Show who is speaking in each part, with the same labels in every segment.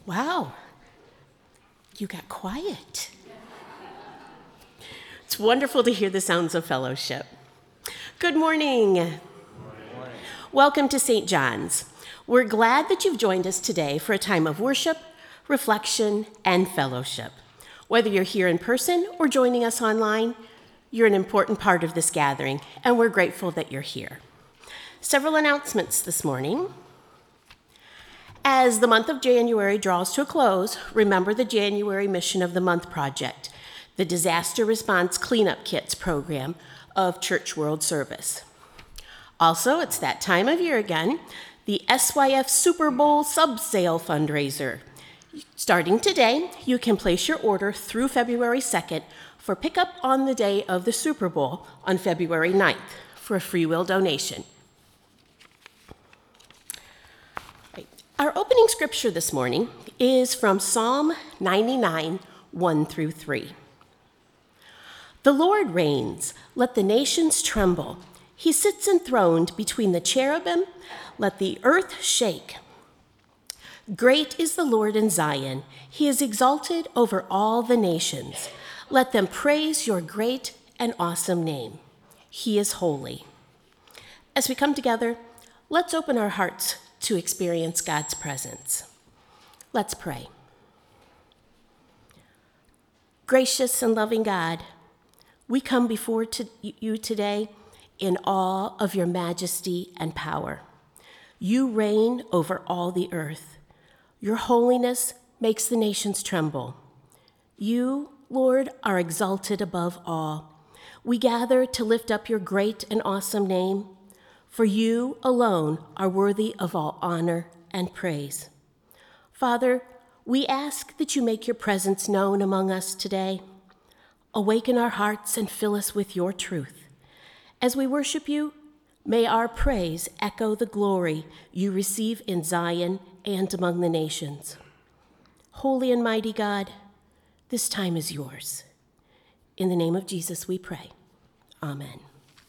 Speaker 1: Wow, you got quiet. It's wonderful to hear the sounds of fellowship. Good morning. Good morning. Welcome to St. John's. We're glad that you've joined us today for a time of worship, reflection, and fellowship. Whether you're here in person or joining us online, you're an important part of this gathering, and we're grateful that you're here. Several announcements this morning. As the month of January draws to a close, remember the January Mission of the Month project, the Disaster Response Cleanup Kits program of Church World Service. Also, it's that time of year again, the SYF Super Bowl Sub-Sale fundraiser. Starting today, you can place your order through February 2nd for pickup on the day of the Super Bowl on February 9th for a free will donation. Our opening scripture this morning is from Psalm 99, 1 through 3. The Lord reigns, let the nations tremble. He sits enthroned between the cherubim, let the earth shake. Great is the Lord in Zion, he is exalted over all the nations. Let them praise your great and awesome name. He is holy. As we come together, let's open our hearts to experience God's presence. Let's pray. Gracious and loving God, we come before you today in awe of your majesty and power. You reign over all the earth. Your holiness makes the nations tremble. You, Lord, are exalted above all. We gather to lift up your great and awesome name, for you alone are worthy of all honor and praise. Father, we ask that you make your presence known among us today. Awaken our hearts and fill us with your truth. As we worship you, may our praise echo the glory you receive in Zion and among the nations. Holy and mighty God, this time is yours. In the name of Jesus we pray. Amen.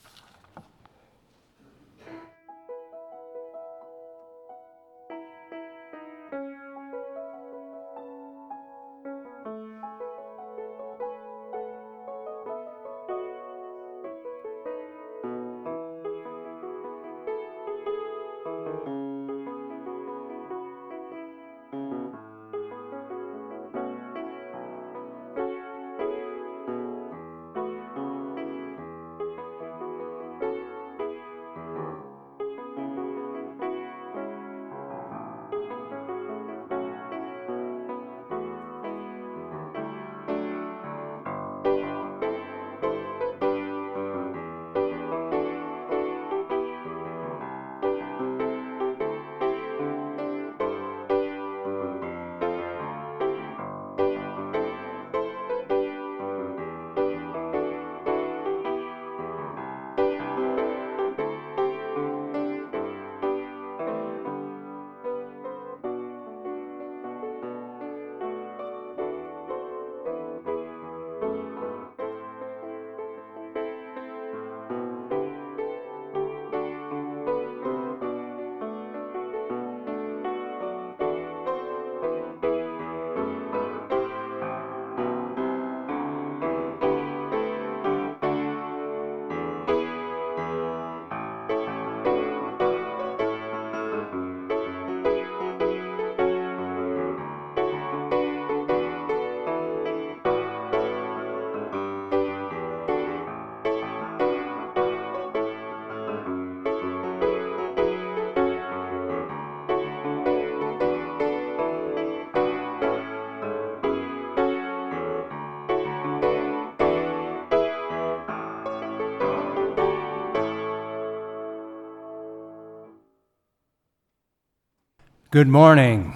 Speaker 2: Good morning.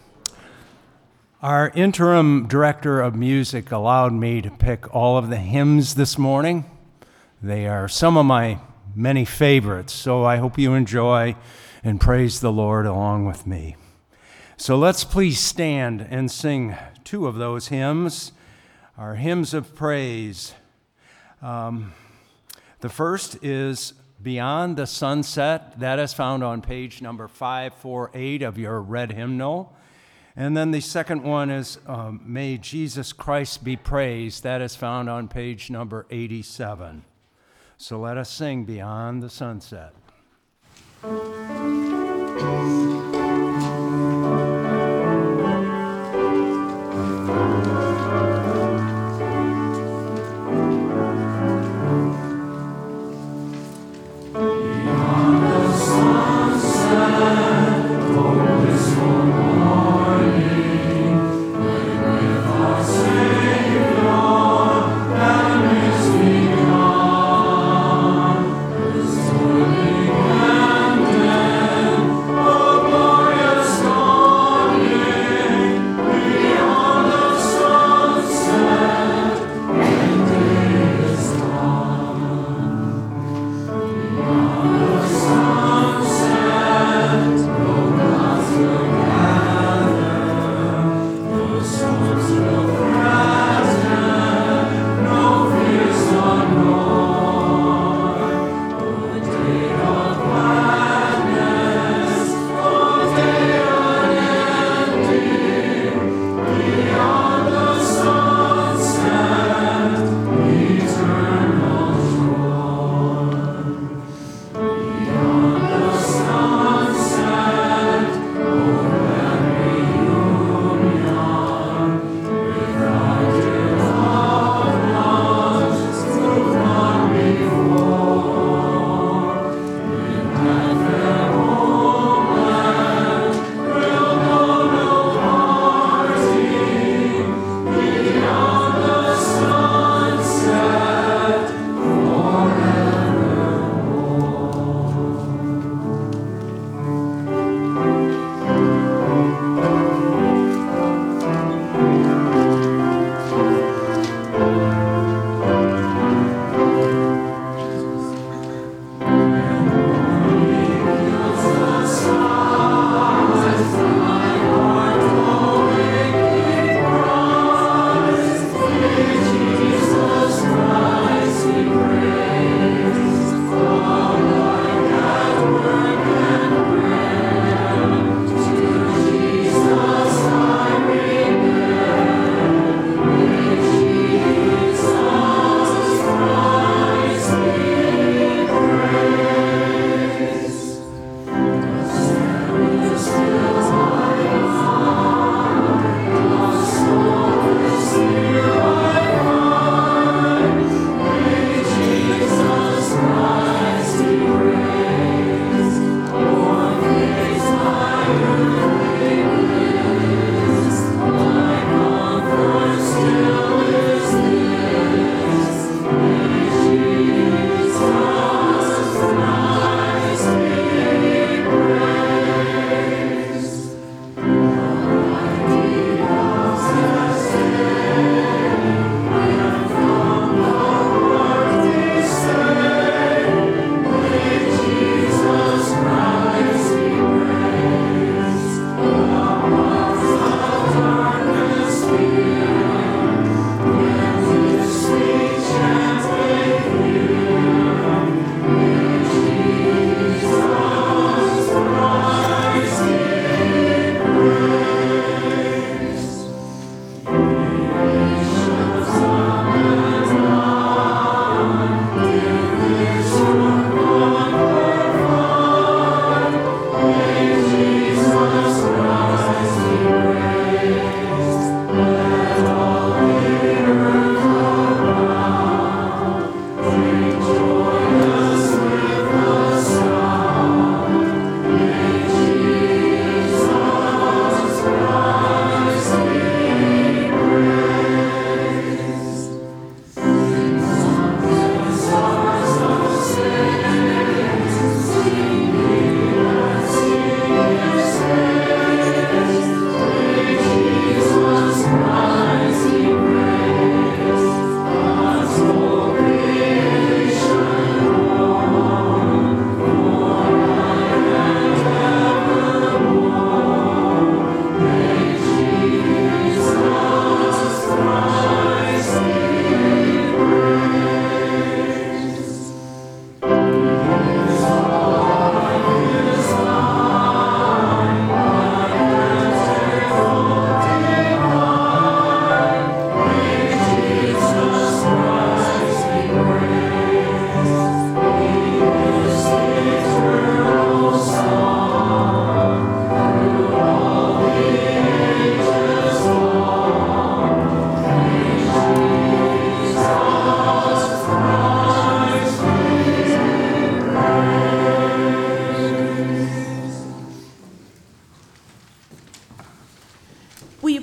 Speaker 2: Our interim director of music allowed me to pick all of the hymns this morning. They are some of my many favorites, so I hope you enjoy and praise the Lord along with me. So let's please stand and sing two of those hymns, our hymns of praise. The first is Beyond the Sunset. That is found on page number 548 of your red hymnal. And then the second one is May Jesus Christ Be Praised. That is found on page number 87. So let us sing Beyond the Sunset.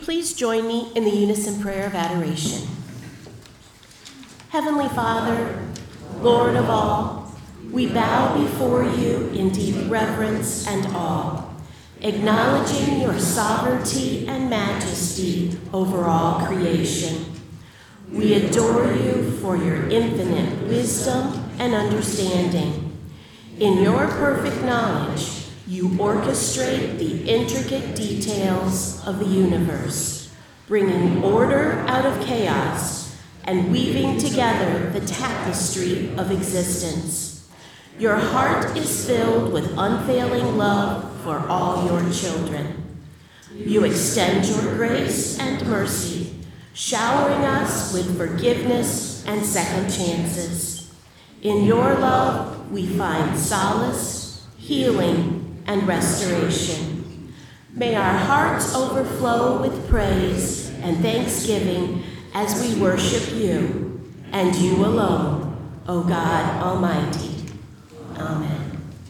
Speaker 1: please join me in the unison prayer of adoration? Heavenly Father, Lord of all, we bow before you in deep reverence and awe, acknowledging your sovereignty and majesty over all creation. We adore you for your infinite wisdom and understanding. In your perfect knowledge, you orchestrate the intricate details of the universe, bringing order out of chaos and weaving together the tapestry of existence. Your heart is filled with unfailing love for all your children. You extend your grace and mercy, showering us with forgiveness and second chances. In your love, we find solace, healing, and restoration. May our hearts overflow with praise and thanksgiving as we worship you, and you alone, O God Almighty. Amen.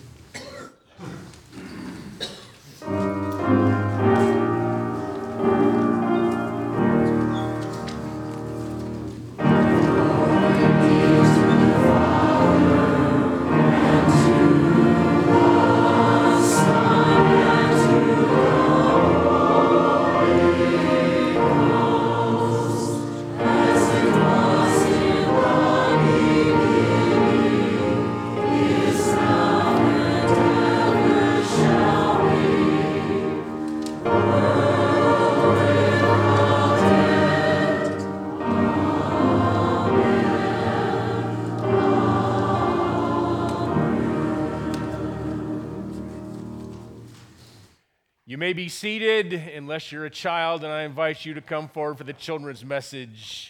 Speaker 3: You may be seated unless you're a child, and I invite you to come forward for the children's message.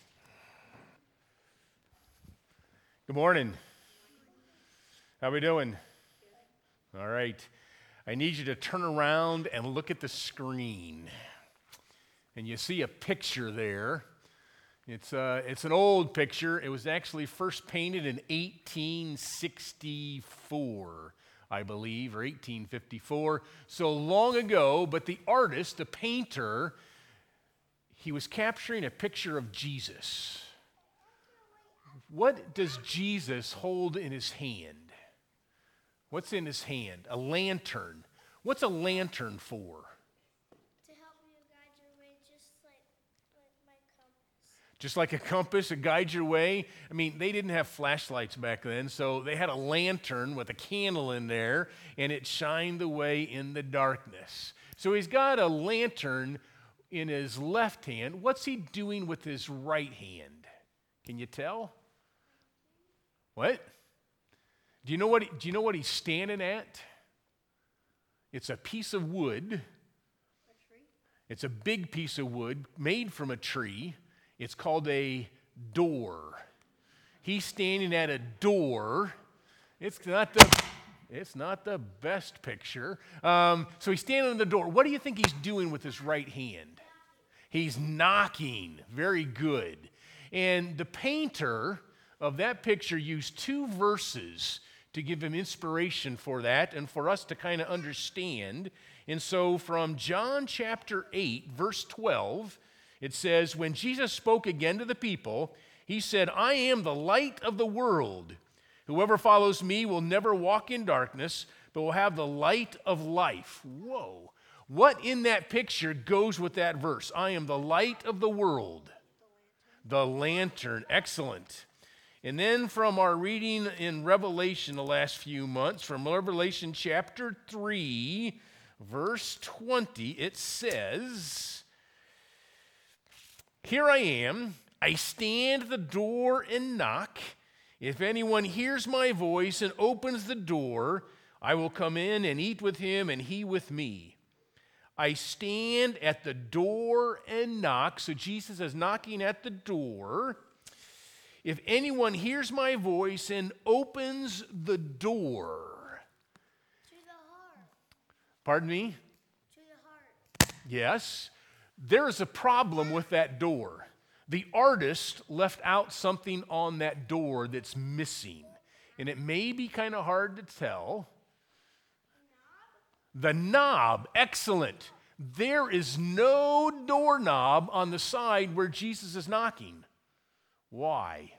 Speaker 3: Good morning. How are we doing? All right. I need you to turn around and look at the screen. And you see a picture there. It's an old picture. It was actually first painted in 1864. I believe, or 1854, so long ago, but the artist, the painter, he was capturing a picture of Jesus. What does Jesus hold in his hand? What's in his hand? A lantern. What's a lantern for?
Speaker 4: To help you guide your way, just like my compass.
Speaker 3: Just like a compass to guide your way. I mean, they didn't have flashlights back then, so they had a lantern with a candle in there, and it shined the way in the darkness. So he's got a lantern in his left hand. What's he doing with his right hand? Can you tell? What? Do you know what he's standing at? It's a piece of wood.
Speaker 4: A tree?
Speaker 3: It's a big piece of wood made from a tree. It's called a door. He's standing at a door. It's not the best picture. So he's standing on the door. What do you think he's doing with his right hand? He's knocking. Very good. And the painter of that picture used two verses to give him inspiration for that and for us to kind of understand. And so from John chapter 8, verse 12, it says, when Jesus spoke again to the people, he said, I am the light of the world. Whoever follows me will never walk in darkness, but will have the light of life. Whoa. What in that picture goes with that verse? I am the light of the world. The lantern. Excellent. And then from our reading in Revelation the last few months, from Revelation chapter 3, verse 20, it says, here I am, I stand at the door and knock. If anyone hears my voice and opens the door, I will come in and eat with him and he with me. I stand at the door and knock. So Jesus is knocking at the door. If anyone hears my voice and opens the door.
Speaker 4: To the heart.
Speaker 3: Pardon me?
Speaker 4: To the heart.
Speaker 3: Yes. There is a problem with that door. The artist left out something on that door that's missing. And it may be kind of hard to tell. The knob, excellent. there is no doorknob on the side where Jesus is knocking. Why?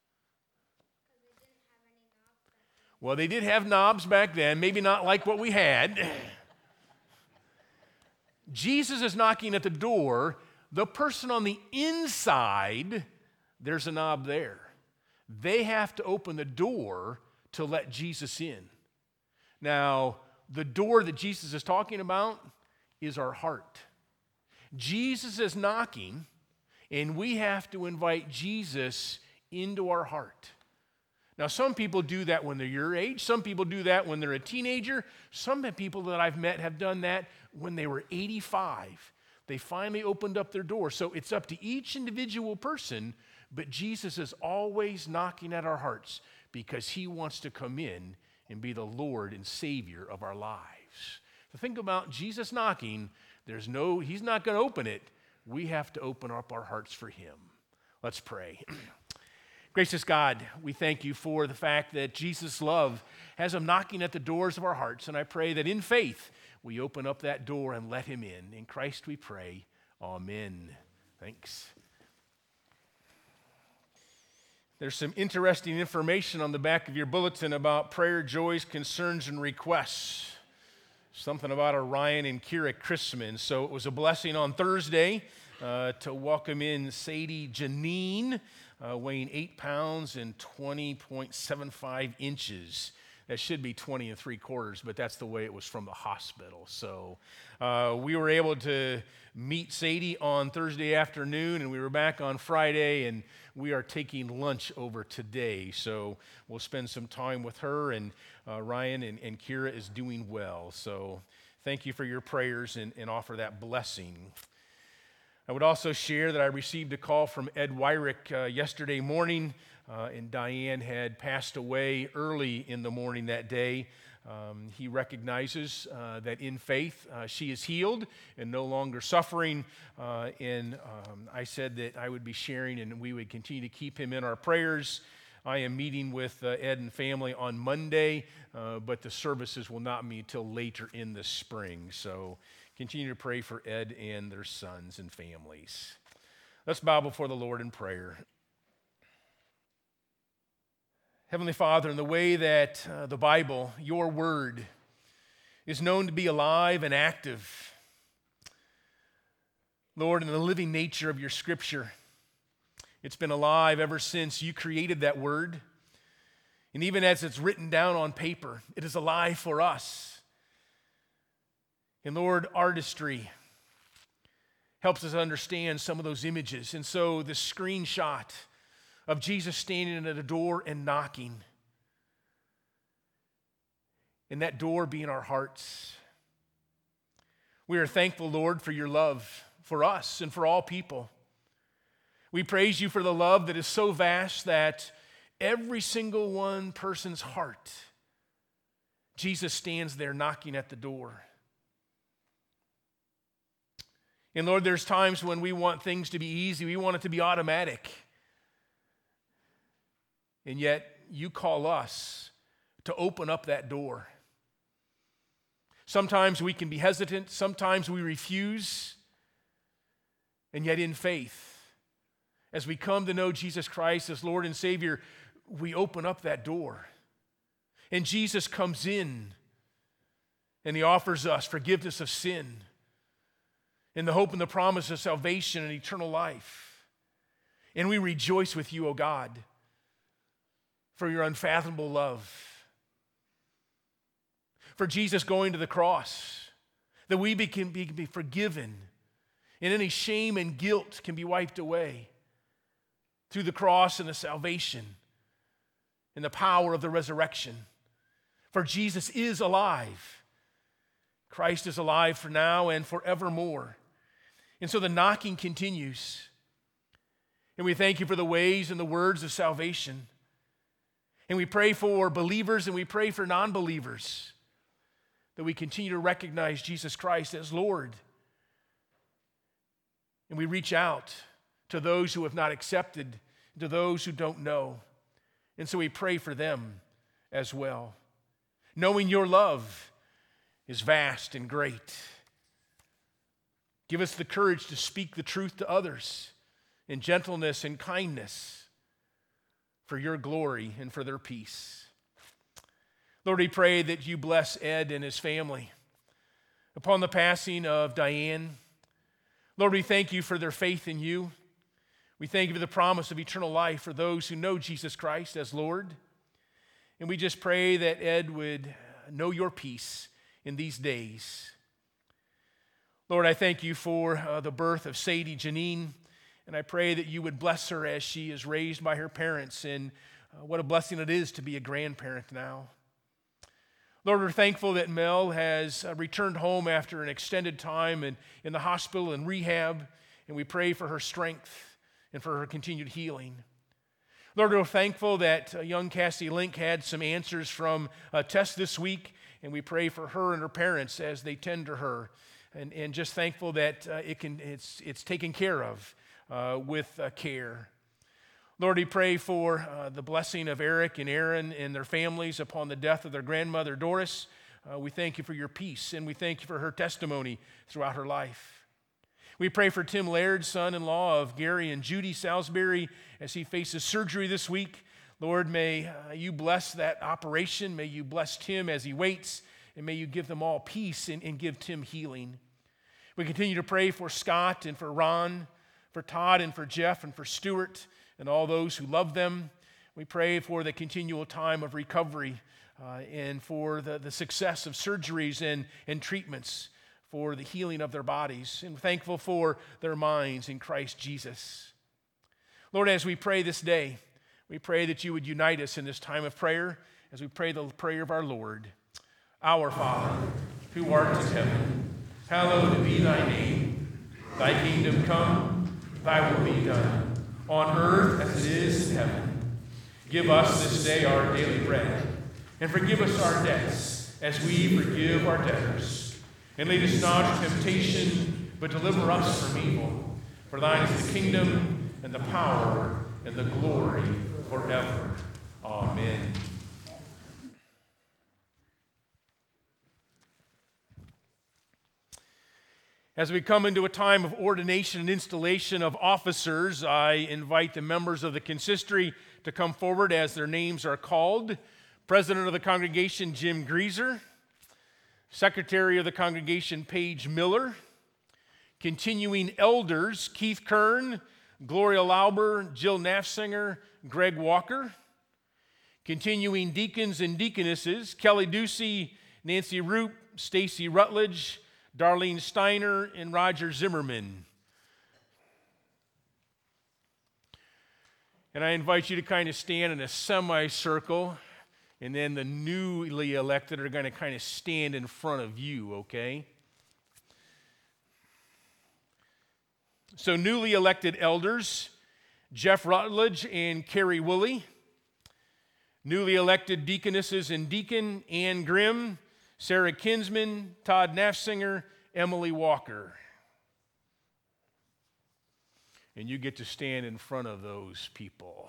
Speaker 3: Well, they did have knobs back then, maybe not like what we had. Jesus is knocking at the door. The person on the inside, there's a knob there. They have to open the door to let Jesus in. Now, the door that Jesus is talking about is our heart. Jesus is knocking, and we have to invite Jesus into our heart. Now, some people do that when they're your age. Some people do that when they're a teenager. Some people that I've met have done that when they were 85. They finally opened up their door. So it's up to each individual person, but Jesus is always knocking at our hearts because he wants to come in and be the Lord and Savior of our lives. So think about Jesus knocking. He's not going to open it. We have to open up our hearts for him. Let's pray. Gracious God, we thank you for the fact that Jesus' love has him knocking at the doors of our hearts. And I pray that in faith, we open up that door and let him in. In Christ we pray. Amen. Thanks. There's some interesting information on the back of your bulletin about prayer, joys, concerns, and requests. Something about a Ryan and Kira Christman. So it was a blessing on Thursday to welcome in Sadie Janine, weighing 8 pounds and 20.75 inches. That should be 20 3/4, but that's the way it was from the hospital. So we were able to meet Sadie on Thursday afternoon, and we were back on Friday, and we are taking lunch over today. So we'll spend some time with her, and Ryan and Kira is doing well. So thank you for your prayers and offer that blessing. I would also share that I received a call from Ed Wyrick yesterday morning, and Diane had passed away early in the morning that day. He recognizes that in faith she is healed and no longer suffering, and I said that I would be sharing and we would continue to keep him in our prayers. I am meeting with Ed and family on Monday, but the services will not meet until later in the spring. So continue to pray for Ed and their sons and families. Let's bow before the Lord in prayer. Heavenly Father, in the way that the Bible, your word, is known to be alive and active, Lord, in the living nature of your scripture, it's been alive ever since you created that word. And even as it's written down on paper, it is alive for us. And Lord, artistry helps us understand some of those images. And so the screenshot of Jesus standing at a door and knocking, and that door being our hearts. We are thankful, Lord, for your love for us and for all people. We praise you for the love that is so vast that every single one person's heart, Jesus stands there knocking at the door. And Lord, there's times when we want things to be easy. We want it to be automatic. And yet you call us to open up that door. Sometimes we can be hesitant. Sometimes we refuse. And yet in faith, as we come to know Jesus Christ as Lord and Savior, we open up that door. And Jesus comes in and he offers us forgiveness of sin and the hope and the promise of salvation and eternal life. And we rejoice with you, O God, for your unfathomable love. For Jesus going to the cross, that we can be forgiven and any shame and guilt can be wiped away through the cross and the salvation and the power of the resurrection. For Jesus is alive. Christ is alive for now and forevermore. And so the knocking continues. And we thank you for the ways and the words of salvation. And we pray for believers and we pray for non-believers that we continue to recognize Jesus Christ as Lord. And we reach out to those who have not accepted, to those who don't know. And so we pray for them as well, knowing your love is vast and great. Give us the courage to speak the truth to others in gentleness and kindness for your glory and for their peace. Lord, we pray that you bless Ed and his family upon the passing of Diane. Lord, we thank you for their faith in you. We thank you for the promise of eternal life for those who know Jesus Christ as Lord. And we just pray that Ed would know your peace in these days. Lord, I thank you for the birth of Sadie Janine, and I pray that you would bless her as she is raised by her parents, and what a blessing it is to be a grandparent now. Lord, we're thankful that Mel has returned home after an extended time in the hospital and rehab, and we pray for her strength and for her continued healing. Lord, we're thankful that young Cassie Link had some answers from a test this week, and we pray for her and her parents as they tend to her, and just thankful that it's taken care of with care. Lord, we pray for the blessing of Eric and Aaron and their families upon the death of their grandmother, Doris. We thank you for your peace, and we thank you for her testimony throughout her life. We pray for Tim Laird, son-in-law of Gary and Judy Salisbury, as he faces surgery this week. Lord, may you bless that operation. May you bless Tim as he waits, and may you give them all peace and give Tim healing. We continue to pray for Scott and for Ron, for Todd and for Jeff and for Stuart, and all those who love them. We pray for the continual time of recovery and for the success of surgeries and treatments, for the healing of their bodies, and thankful for their minds in Christ Jesus. Lord, as we pray this day, we pray that you would unite us in this time of prayer as we pray the prayer of our Lord. Our Father, who art in heaven, hallowed be thy name. Thy kingdom come, thy will be done, on earth as it is in heaven. Give us this day our daily bread, and forgive us our debts as we forgive our debtors. And lead us not into temptation, but deliver us from evil. For thine is the kingdom, and the power, and the glory forever. Amen. As we come into a time of ordination and installation of officers, I invite the members of the consistory to come forward as their names are called. President of the congregation, Jim Grieser. Secretary of the congregation, Paige Miller. Continuing elders, Keith Kern, Gloria Lauber, Jill Nafsinger, Greg Walker. Continuing deacons and deaconesses, Kelly Ducey, Nancy Roop, Stacy Rutledge, Darlene Steiner, and Roger Zimmerman. And I invite you to kind of stand in a semicircle, and then the newly elected are going to kind of stand in front of you, okay? So newly elected elders, Jeff Rutledge and Carrie Woolley. Newly elected deaconesses and deacon, Ann Grimm, Sarah Kinsman, Todd Nafsinger, Emily Walker. And you get to stand in front of those people.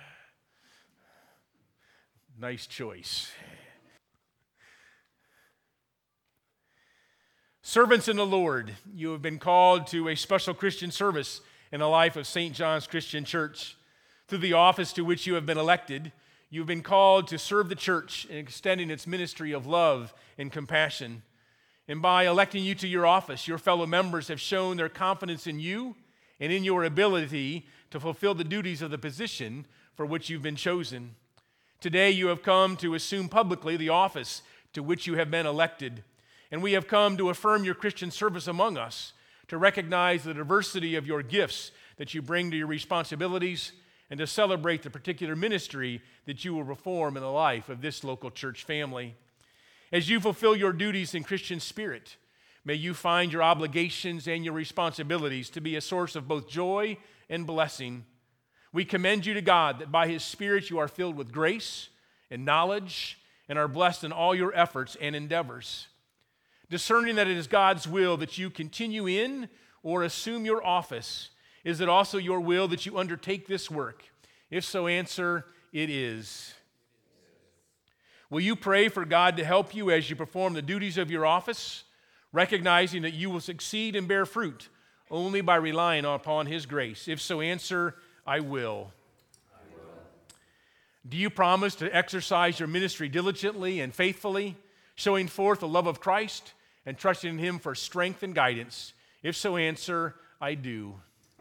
Speaker 3: Nice choice. Servants in the Lord, you have been called to a special Christian service in the life of St. John's Christian Church. Through the office to which you have been elected, you've been called to serve the church in extending its ministry of love and compassion. And by electing you to your office, your fellow members have shown their confidence in you and in your ability to fulfill the duties of the position for which you've been chosen. Today you have come to assume publicly the office to which you have been elected. And we have come to affirm your Christian service among us, to recognize the diversity of your gifts that you bring to your responsibilities, and to celebrate the particular ministry that you will perform in the life of this local church family. As you fulfill your duties in Christian spirit, may you find your obligations and your responsibilities to be a source of both joy and blessing. We commend you to God that by His Spirit you are filled with grace and knowledge and are blessed in all your efforts and endeavors. Discerning that it is God's will that you continue in or assume your office, is it also your will that you undertake this work? If so, answer, it is. Will you pray for God to help you as you perform the duties of your office? recognizing that you will succeed and bear fruit only by relying upon His grace? If so, answer, I will. Do you promise to exercise your ministry diligently and faithfully, showing forth the love of Christ and trusting in Him for strength and guidance? If so, answer, I do.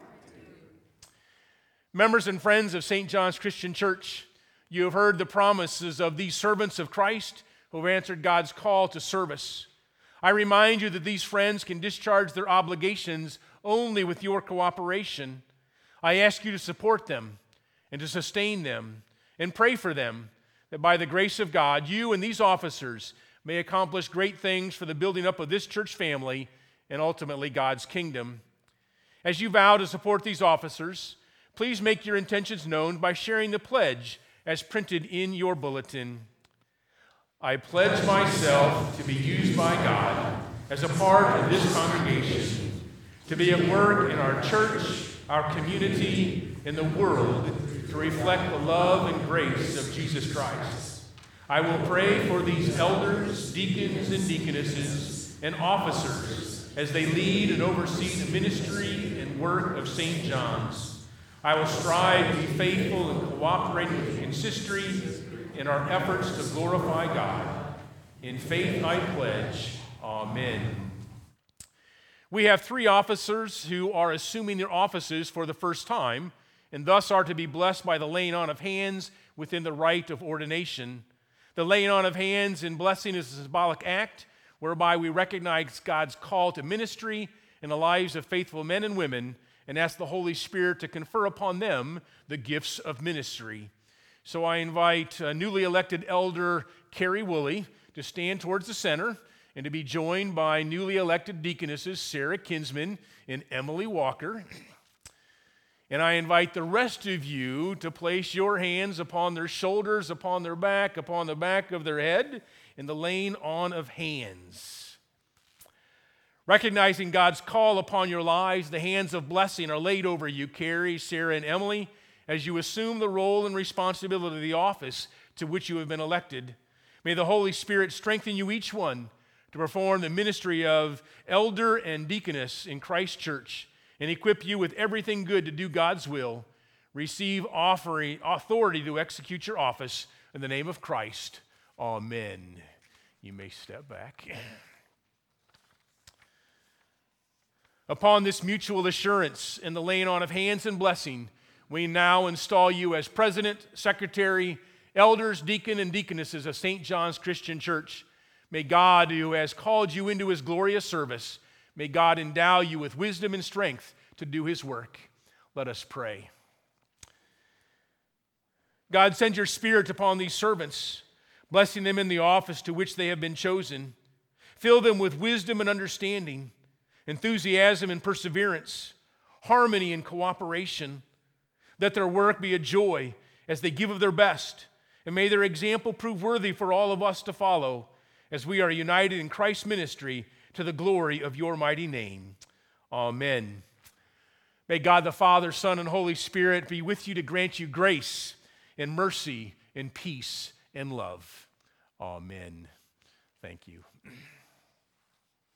Speaker 3: Members and friends of St. John's Christian Church, you have heard the promises of these servants of Christ who have answered God's call to service. I remind you that these friends can discharge their obligations only with your cooperation. I ask you to support them and to sustain them and pray for them, that by the grace of God, you and these officers may accomplish great things for the building up of this church family and ultimately God's kingdom. As you vow to support these officers, please make your intentions known by sharing the pledge as printed in your bulletin. I pledge myself to be used by God as a part of this congregation, to be at work in our church, our community, in the world, to reflect the love and grace of Jesus Christ. I will pray for these elders, deacons, and deaconesses, and officers as they lead and oversee the ministry and work of St. John's. I will strive to be faithful and cooperate with the consistory in our efforts to glorify God. In faith I pledge, Amen. We have 3 officers who are assuming their offices for the first time, and thus are to be blessed by the laying on of hands within the rite of ordination. The laying on of hands and blessing is a symbolic act whereby we recognize God's call to ministry in the lives of faithful men and women and ask the Holy Spirit to confer upon them the gifts of ministry. So I invite newly elected Elder Carrie Woolley to stand towards the center and to be joined by newly elected deaconesses Sarah Kinsman and Emily Walker. And I invite the rest of you to place your hands upon their shoulders, upon their back, upon the back of their head, in the laying on of hands. Recognizing God's call upon your lives, the hands of blessing are laid over you, Carrie, Sarah, and Emily, as you assume the role and responsibility of the office to which you have been elected. May the Holy Spirit strengthen you each one to perform the ministry of elder and deaconess in Christ's church, and equip you with everything good to do God's will. Receive authority to execute your office in the name of Christ. Amen. You may step back. Upon this mutual assurance and the laying on of hands and blessing, we now install you as president, secretary, elders, deacon, and deaconesses of St. John's Christian Church. May God, who has called you into His glorious service, may God endow you with wisdom and strength to do His work. Let us pray. God, send your Spirit upon these servants, blessing them in the office to which they have been chosen. Fill them with wisdom and understanding, enthusiasm and perseverance, harmony and cooperation. Let their work be a joy as they give of their best, and may their example prove worthy for all of us to follow as we are united in Christ's ministry to the glory of your mighty name. Amen. May God the Father, Son, and Holy Spirit be with you to grant you grace and mercy and peace and love. Amen. Thank you.